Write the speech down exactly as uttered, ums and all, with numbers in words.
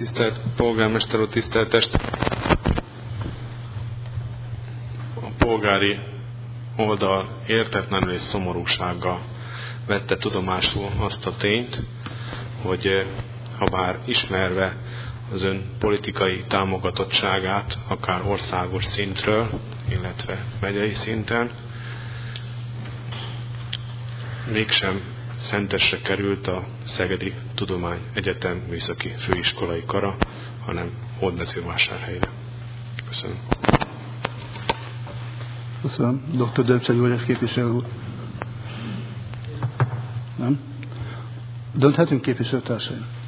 Tisztelt polgármester úr, tisztelt test! A polgári oldal értetlenül és szomorúsággal vette tudomásul azt a tényt, hogy ha bár ismerve az ön politikai támogatottságát, akár országos szintről, illetve megyei szinten, mégsem Szentesre került a Szegedi Tudományegyetem Műszaki Főiskolai Kara, hanem Hódmezővásárhelyre. Köszönöm. Köszönöm. doktor Döbcsei József képviselő úr. Nem? Dönthetünk, képviselőtársaim?